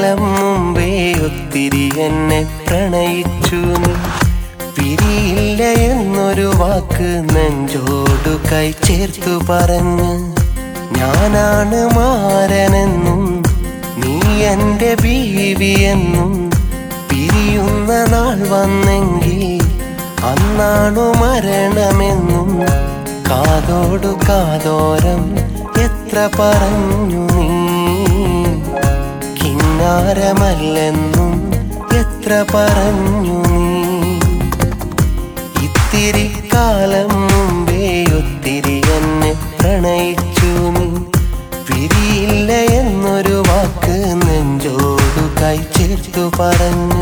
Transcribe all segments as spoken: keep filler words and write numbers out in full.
കാലം മുമ്പേ ഒത്തിരി എന്നെ പ്രണയിച്ചു നീ. പിരിയില്ല എന്നൊരു വാക്ക് നെഞ്ചോടു കൈ ചേർത്തു പറഞ്ഞ്, ഞാനാണ് മാരനെന്നും നീ എൻ്റെ ബീവിയെന്നും, പിരിയുന്ന നാൾ വന്നെങ്കിൽ അന്നാണു മരണമെന്നും, കാതോടു കാതോരം എത്ര പറഞ്ഞു നീ. കിന്നാരമല്ലെന്നും എത്ര പറഞ്ഞു നീ. ഇത്തിരി കാലം മുമ്പേ ഒത്തിരി എന്നെ പ്രണയിച്ചു നീ. പിരിയില്ല എന്നൊരു വാക്ക് നെഞ്ചോടു കൈ ചേർത്തു പറഞ്ഞു.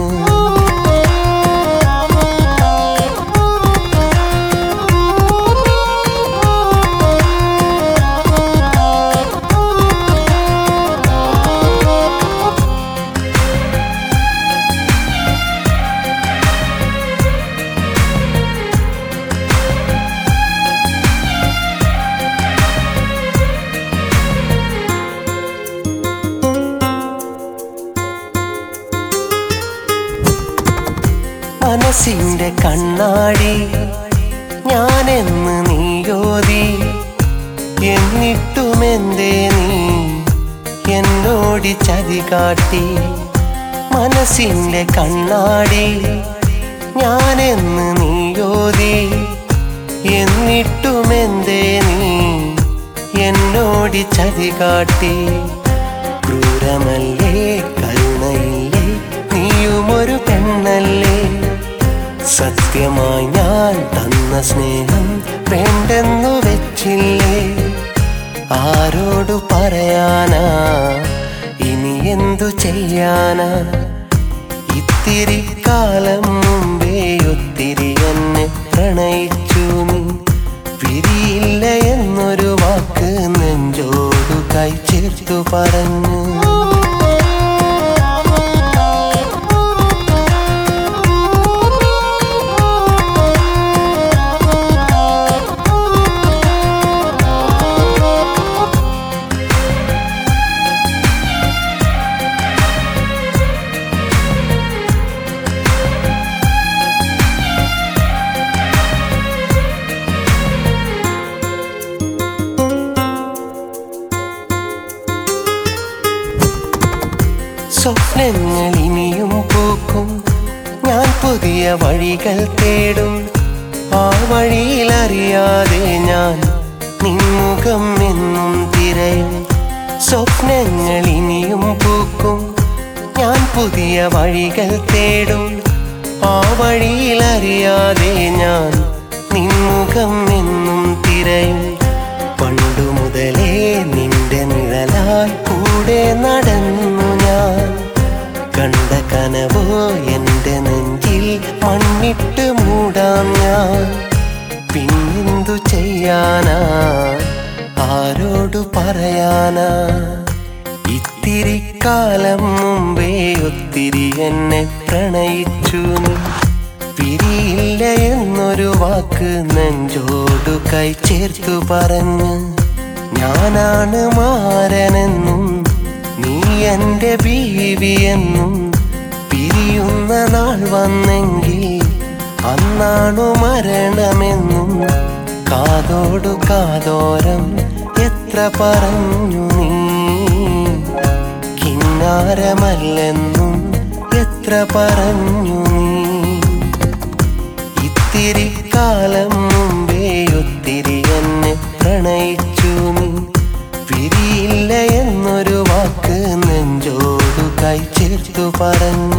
മനസ്സിന്റെ കണ്ണാടി ഞാനെന്ന് നീയോതി, എന്നിട്ടുമെന്തേ നീ എന്നോടി ചതി കാട്ടി. മനസ്സിന്റെ കണ്ണാടി ഞാനെന്ന് നീയോതി, എന്നിട്ടുമെന്തേ നീ എന്നോടി ചതി കാട്ടി. ക്രൂരമല്ലേ കരുണയില്ലേ നീയുമൊരു പെണ്ണല്ലേ, സത്യമായി ഞാൻ തന്ന സ്നേഹം വേണ്ടെന്നു വെച്ചില്ലേ. ആരോടു പറയാനാ ഇനി എന്തു ചെയ്യാനാ. ഇത്തിരി കാലം മുമ്പേ ഒത്തിരി എന്നെ പ്രണയിച്ചു നീ. പിരിയില്ല എന്നൊരു വാക്ക് നെഞ്ചോടു കൈ ചേർത്തു പറഞ്ഞു. സ്വപ്നങ്ങൾ ഇനിയും പൂക്കും, ഞാൻ പുതിയ വഴികൾ തേടും. ആ വഴിയിലറിയാതെ ഞാൻ നിൻമുഖം എന്നും തിരയും. സ്വപ്നങ്ങൾ ഇനിയും പൂക്കും, ഞാൻ പുതിയ വഴികൾ തേടും. ആ വഴിയിലറിയാതെ ഞാൻ നിൻമുഖം എന്നും തിരയും. പണ്ടു മുതലേ നിന്റെ നിഴലാൽ കൂടെ നടന്നു ഞാൻ. കണ്ട കനവോ എൻ്റെ നെഞ്ചിൽ മണ്ണിട്ട് മൂടാം ഞാൻ. പിന്നെന്തു ചെയ്യാനാ ആരോടു പറയാനാ. ഇത്തിരി കാലം മുമ്പേ ഒത്തിരി എന്നെ പ്രണയിച്ചു നീ. പിരിയില്ല എന്നൊരു വാക്ക് നെഞ്ചോടു കൈ ചേർത്തു പറഞ്ഞ്, ഞാനാണ് മാരനെന്നും നീ എൻ്റെ ബീവിയെന്നും, പിരിയുന്ന നാൾ വന്നെങ്കിൽ അന്നാണു മരണമെന്നും, കാതോടു കാതോരം എത്ര പറഞ്ഞു നീ. കിന്നാരമല്ലെന്നും എത്ര പറഞ്ഞു നീ. ഇത്തിരി കാലം മുമ്പേ ഒത്തിരി എന്നെ പ്രണയിച്ചു നീ. പിരിയില്ല എന്നൊരു വാക്ക് നെഞ്ചോടു കൈ ചേർത്തു പറഞ്ഞു.